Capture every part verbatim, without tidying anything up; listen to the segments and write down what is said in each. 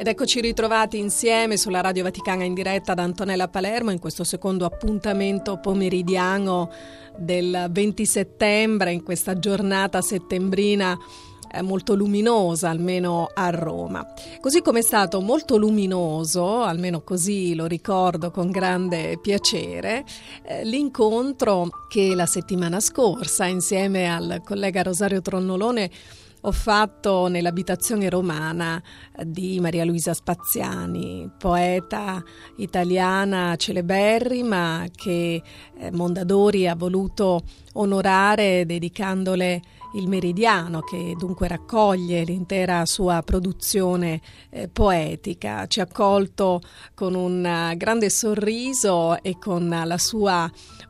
Ed eccoci ritrovati insieme sulla Radio Vaticana in diretta da Antonella Palermo in questo secondo appuntamento pomeridiano del venti settembre, in questa giornata settembrina molto luminosa, almeno a Roma. Così come è stato molto luminoso, almeno così lo ricordo con grande piacere, eh, l'incontro che la settimana scorsa insieme al collega Rosario Tronnolone ho fatto nell'abitazione romana di Maria Luisa Spaziani, poeta italiana celeberrima che Mondadori ha voluto onorare dedicandole il Meridiano, che dunque raccoglie l'intera sua produzione eh, poetica. Ci ha accolto con un grande sorriso e con la sua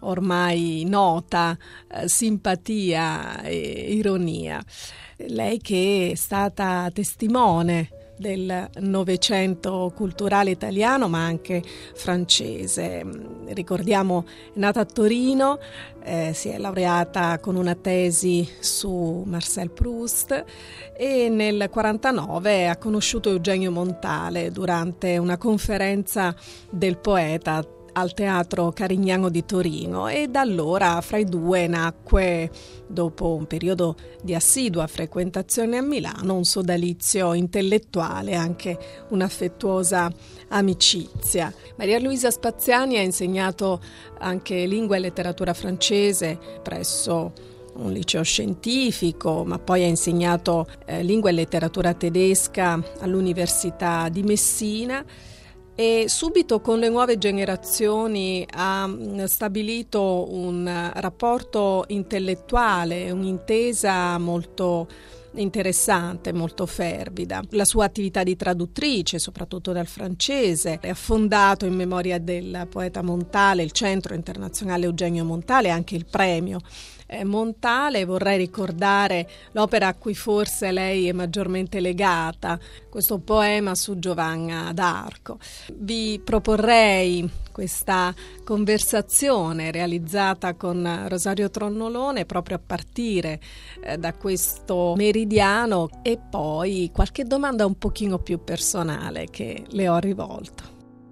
ormai nota eh, simpatia e ironia. Lei che è stata testimone del Novecento culturale italiano ma anche francese. Ricordiamo, è nata a Torino, eh, si è laureata con una tesi su Marcel Proust e nel quarantanove ha conosciuto Eugenio Montale durante una conferenza del poeta al Teatro Carignano di Torino, e da allora fra i due nacque, dopo un periodo di assidua frequentazione a Milano, un sodalizio intellettuale e anche un'affettuosa amicizia. Maria Luisa Spaziani ha insegnato anche lingua e letteratura francese presso un liceo scientifico, ma poi ha insegnato eh, lingua e letteratura tedesca all'Università di Messina, e subito con le nuove generazioni ha stabilito un rapporto intellettuale, un'intesa molto interessante, molto fervida. La sua attività di traduttrice, soprattutto dal francese, ha fondato in memoria del poeta Montale il Centro Internazionale Eugenio Montale, anche il premio Montale. Vorrei ricordare l'opera a cui forse lei è maggiormente legata, questo poema su Giovanna d'Arco. Vi proporrei questa conversazione realizzata con Rosario Tronnolone proprio a partire eh, da questo Meridiano, e poi qualche domanda un pochino più personale che le ho rivolto.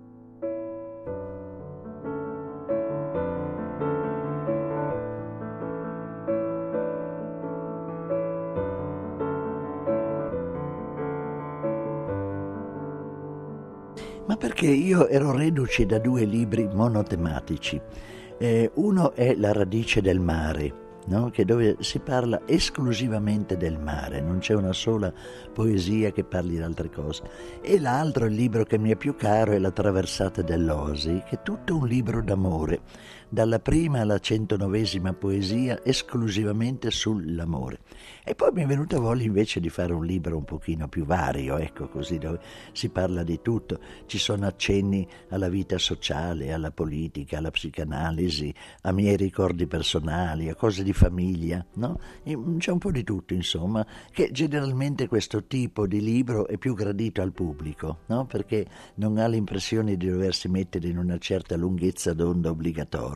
Ma perché io ero reduce da due libri monotematici. Eh, uno è La radice del mare, no? Che dove si parla esclusivamente del mare, non c'è una sola poesia che parli di altre cose. E l'altro, il libro che mi è più caro, è La traversata dell'Osi, che è tutto un libro d'amore, dalla prima alla centonovesima poesia esclusivamente sull'amore. E poi mi è venuta voglia invece di fare un libro un pochino più vario, ecco, così, dove si parla di tutto. Ci sono accenni alla vita sociale, alla politica, alla psicanalisi, a miei ricordi personali, a cose di famiglia, no? C'è un po' di tutto, insomma, che generalmente questo tipo di libro è più gradito al pubblico, no? Perché non ha l'impressione di doversi mettere in una certa lunghezza d'onda obbligatoria.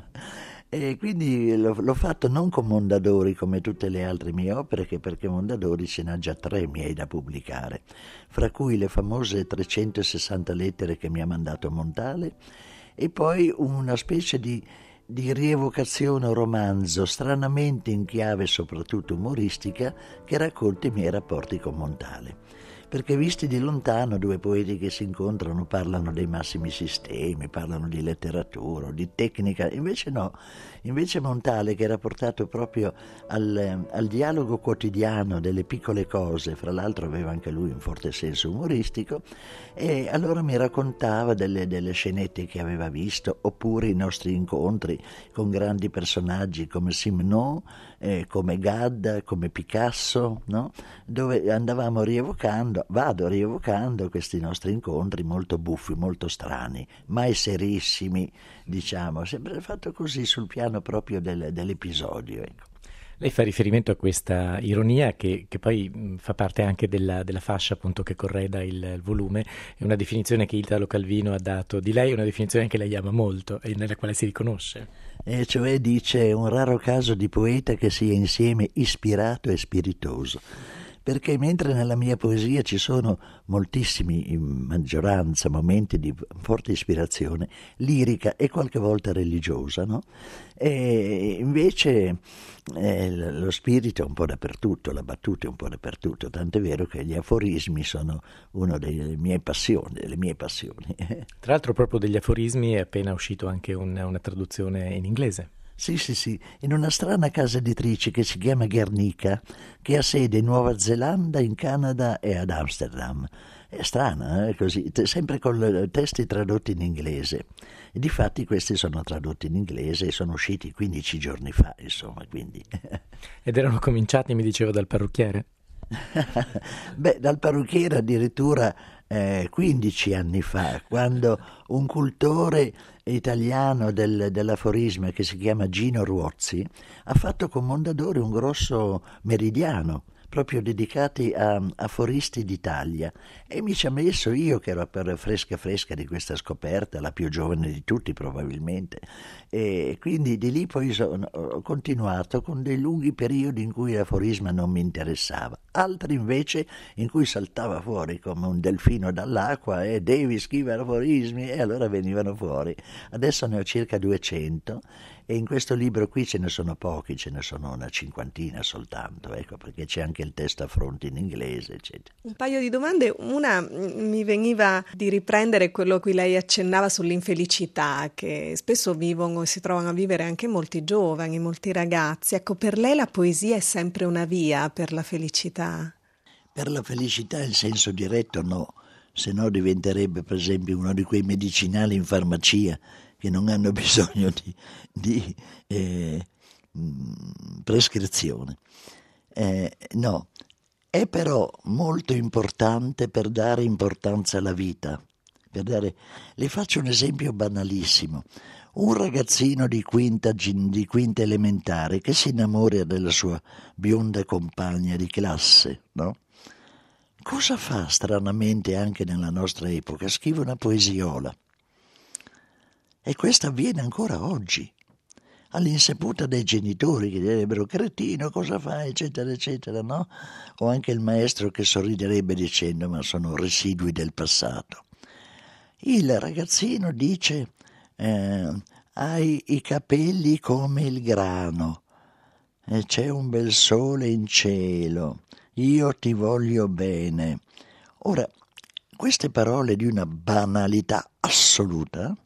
E quindi l'ho, l'ho fatto non con Mondadori come tutte le altre mie opere, che perché Mondadori ce n'ha già tre miei da pubblicare, fra cui le famose trecentosessanta lettere che mi ha mandato Montale, e poi una specie di di rievocazione, un romanzo stranamente in chiave soprattutto umoristica, che racconta i miei rapporti con Montale. Perché visti di lontano, due poeti che si incontrano parlano dei massimi sistemi, parlano di letteratura, di tecnica, invece no, invece Montale, che era portato proprio al, al dialogo quotidiano delle piccole cose, fra l'altro aveva anche lui un forte senso umoristico, e allora mi raccontava delle, delle scenette che aveva visto, oppure i nostri incontri con grandi personaggi come Simon, eh, come Gadda, come Picasso, no? Dove andavamo rievocando, vado rievocando questi nostri incontri molto buffi, molto strani, mai serissimi, diciamo, sempre fatto così sul piano proprio del, dell'episodio, ecco. Lei fa riferimento a questa ironia che, che poi mh, fa parte anche della, della fascia appunto che correda il, il volume. È una definizione che Italo Calvino ha dato di lei, una definizione che lei ama molto e nella quale si riconosce. E cioè dice: un raro caso di poeta che sia insieme ispirato e spiritoso. perché mentre nella mia poesia ci sono moltissimi, in maggioranza, momenti di forte ispirazione lirica e qualche volta religiosa, no? E invece eh, lo spirito è un po' dappertutto, la battuta è un po' dappertutto, tant'è vero che gli aforismi sono una delle mie passioni, delle mie passioni. Tra l'altro proprio degli aforismi è appena uscito anche un, una traduzione in inglese. Sì, sì, sì, in una strana casa editrice che si chiama Guernica, che ha sede in Nuova Zelanda, in Canada e ad Amsterdam. È strana, eh, così, sempre con testi tradotti in inglese. E difatti questi sono tradotti in inglese e sono usciti quindici giorni fa, insomma, quindi... Ed erano cominciati, mi diceva, dal parrucchiere? Beh, dal parrucchiere addirittura eh, quindici anni fa, quando un cultore italiano del, dell'aforisma che si chiama Gino Ruozzi ha fatto con Mondadori un grosso meridiano proprio dedicati a aforisti d'Italia, e mi ci ha messo, io che ero per fresca fresca di questa scoperta, la più giovane di tutti probabilmente, e quindi di lì poi sono, ho continuato con dei lunghi periodi in cui l'aforisma non mi interessava, altri invece in cui saltava fuori come un delfino dall'acqua e devi scrivere aforismi, e allora venivano fuori. Adesso ne ho circa duecento e in questo libro qui ce ne sono pochi, ce ne sono una cinquantina soltanto, ecco, perché c'è anche il testo a fronte in inglese, eccetera. Un paio di domande, una mi veniva di riprendere quello a cui lei accennava sull'infelicità che spesso vivono e si trovano a vivere anche molti giovani, molti ragazzi. Ecco, per lei la poesia è sempre una via per la felicità? Per la felicità in senso diretto no, se no diventerebbe per esempio uno di quei medicinali in farmacia che non hanno bisogno di, di eh, prescrizione. Eh, no, è però molto importante per dare importanza alla vita. Per dare... Le faccio un esempio banalissimo. Un ragazzino di quinta, di quinta elementare che si innamora della sua bionda compagna di classe, no? Cosa fa stranamente anche nella nostra epoca? Scrive una poesiola. E questo avviene ancora oggi, all'insaputa dei genitori che direbbero cretino, cosa fai, eccetera, eccetera, no? O anche il maestro che sorriderebbe dicendo ma sono residui del passato. Il ragazzino dice eh, hai i capelli come il grano, e c'è un bel sole in cielo, io ti voglio bene. Ora, queste parole di una banalità assoluta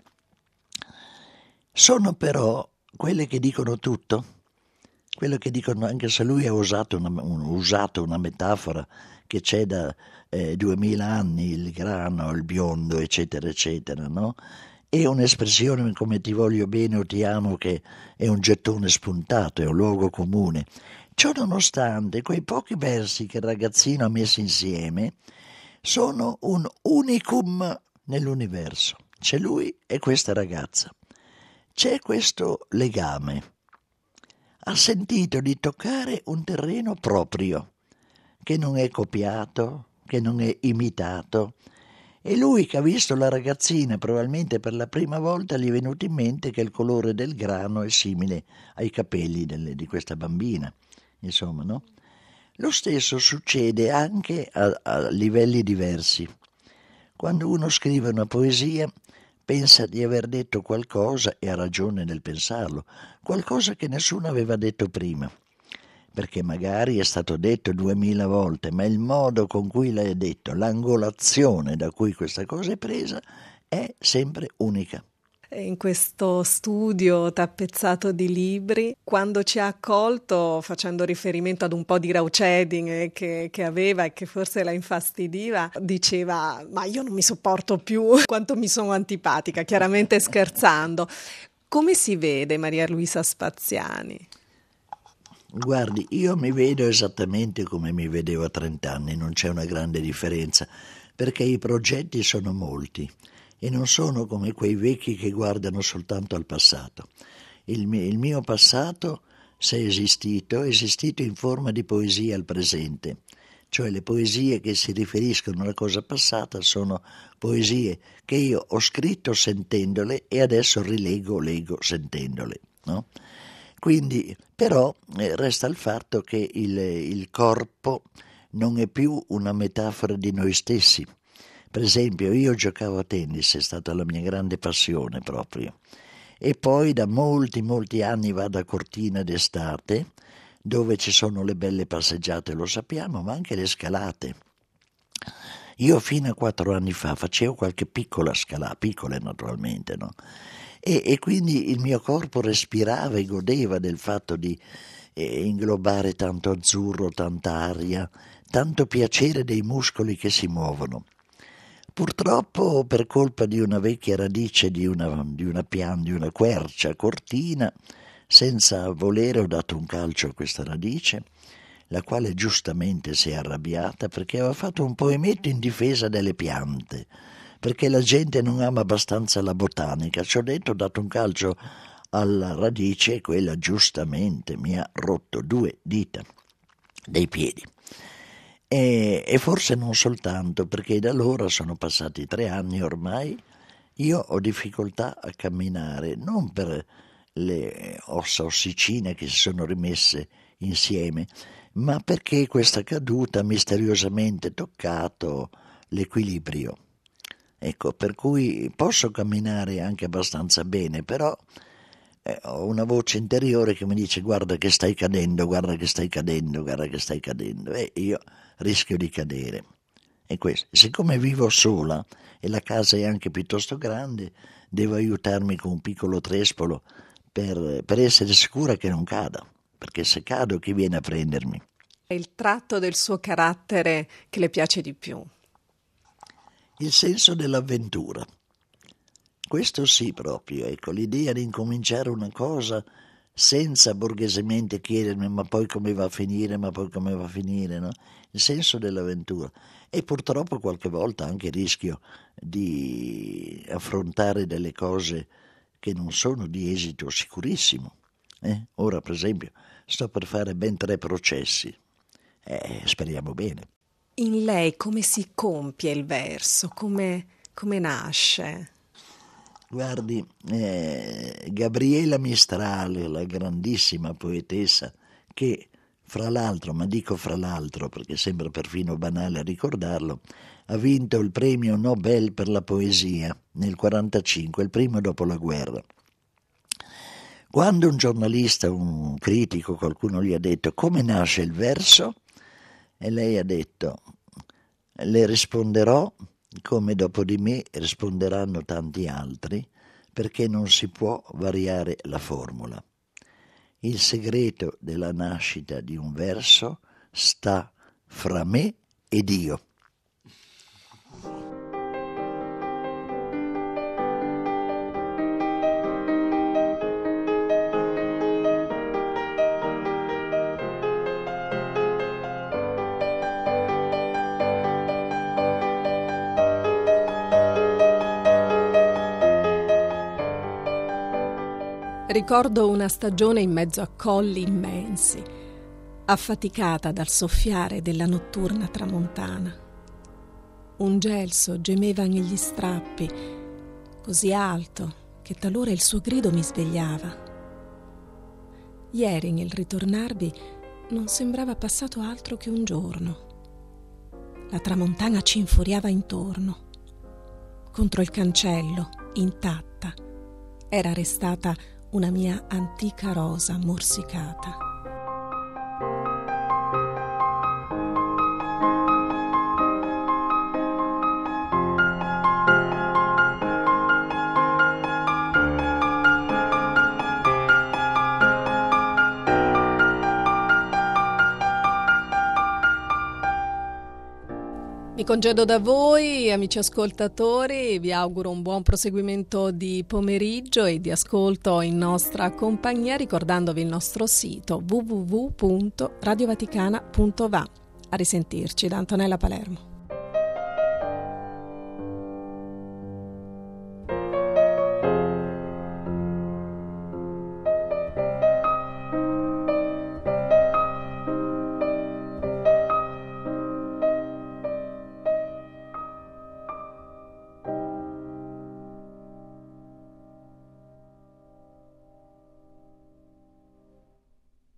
sono però quelle che dicono tutto, quello che dicono, anche se lui ha usato una, un, usato una metafora che c'è da eh, duemila anni, il grano, il biondo, eccetera, eccetera, no? È un'espressione come ti voglio bene o ti amo che è un gettone spuntato, è un luogo comune. Ciò nonostante, quei pochi versi che il ragazzino ha messo insieme sono un unicum nell'universo. C'è lui e questa ragazza. C'è questo legame. Ha sentito di toccare un terreno proprio, che non è copiato, che non è imitato. E lui che ha visto la ragazzina probabilmente per la prima volta gli è venuto in mente che il colore del grano è simile ai capelli delle, di questa bambina. Insomma, no? Lo stesso succede anche a, a livelli diversi. Quando uno scrive una poesia pensa di aver detto qualcosa, e ha ragione nel pensarlo, qualcosa che nessuno aveva detto prima, perché magari è stato detto duemila volte, ma il modo con cui l'hai detto, l'angolazione da cui questa cosa è presa, è sempre unica. In questo studio tappezzato di libri, quando ci ha accolto facendo riferimento ad un po' di raucedine che, che aveva e che forse la infastidiva, diceva ma io non mi sopporto più quanto mi sono antipatica, chiaramente scherzando. Come si vede Maria Luisa Spaziani? Guardi, io mi vedo esattamente come mi vedevo a trent'anni, non c'è una grande differenza, perché i progetti sono molti e non sono come quei vecchi che guardano soltanto al passato. Il mio, il mio passato, se è esistito, è esistito in forma di poesia al presente, cioè le poesie che si riferiscono alla cosa passata sono poesie che io ho scritto sentendole e adesso rileggo, leggo sentendole, no? Quindi, però, eh, resta il fatto che il, il corpo non è più una metafora di noi stessi. Per esempio, io giocavo a tennis, è stata la mia grande passione proprio. E poi da molti, molti anni vado a Cortina d'estate, dove ci sono le belle passeggiate, lo sappiamo, ma anche le scalate. Io fino a quattro anni fa facevo qualche piccola scalata, piccole naturalmente, no? E, e quindi il mio corpo respirava e godeva del fatto di eh, inglobare tanto azzurro, tanta aria, tanto piacere dei muscoli che si muovono. Purtroppo, per colpa di una vecchia radice di una, di una pianta, di una quercia cortina, senza volere ho dato un calcio a questa radice, la quale giustamente si è arrabbiata perché aveva fatto un poemetto in difesa delle piante, perché la gente non ama abbastanza la botanica. Ci ho detto, ho dato un calcio alla radice e quella giustamente mi ha rotto due dita dei piedi. E, e forse non soltanto, perché da allora sono passati tre anni ormai, io ho difficoltà a camminare, non per le ossa ossicine che si sono rimesse insieme, ma perché questa caduta ha misteriosamente toccato l'equilibrio. Ecco, per cui posso camminare anche abbastanza bene, però eh, ho una voce interiore che mi dice guarda che stai cadendo, guarda che stai cadendo, guarda che stai cadendo, e io rischio di cadere. E questo, siccome vivo sola e la casa è anche piuttosto grande, devo aiutarmi con un piccolo trespolo per, per essere sicura che non cada, perché se cado chi viene a prendermi? È il tratto del suo carattere che le piace di più? Il senso dell'avventura. Questo sì proprio, ecco, l'idea di incominciare una cosa senza borghesemente chiedermi ma poi come va a finire, ma poi come va a finire, no? Il senso dell'avventura. E purtroppo qualche volta anche il rischio di affrontare delle cose che non sono di esito sicurissimo. Eh? Ora, per esempio, sto per fare ben tre processi. Eh, speriamo bene. In lei come si compie il verso? Come, come nasce? Guardi, eh, Gabriela Mistral, la grandissima poetessa, che fra l'altro, ma dico fra l'altro perché sembra perfino banale ricordarlo, ha vinto il premio Nobel per la poesia nel quarantacinque, il primo dopo la guerra. Quando un giornalista, un critico, qualcuno gli ha detto come nasce il verso, e lei ha detto le risponderò come dopo di me risponderanno tanti altri, perché non si può variare la formula. Il segreto della nascita di un verso sta fra me ed io. Ricordo una stagione in mezzo a colli immensi, affaticata dal soffiare della notturna tramontana. Un gelso gemeva negli strappi, così alto che talora il suo grido mi svegliava. Ieri, nel ritornarvi, non sembrava passato altro che un giorno. La tramontana ci infuriava intorno. Contro il cancello, intatta, era restata una mia antica rosa morsicata. Mi congedo da voi, amici ascoltatori, vi auguro un buon proseguimento di pomeriggio e di ascolto in nostra compagnia, ricordandovi il nostro sito w w w punto radio vaticana punto va. A risentirci da Antonella Palermo.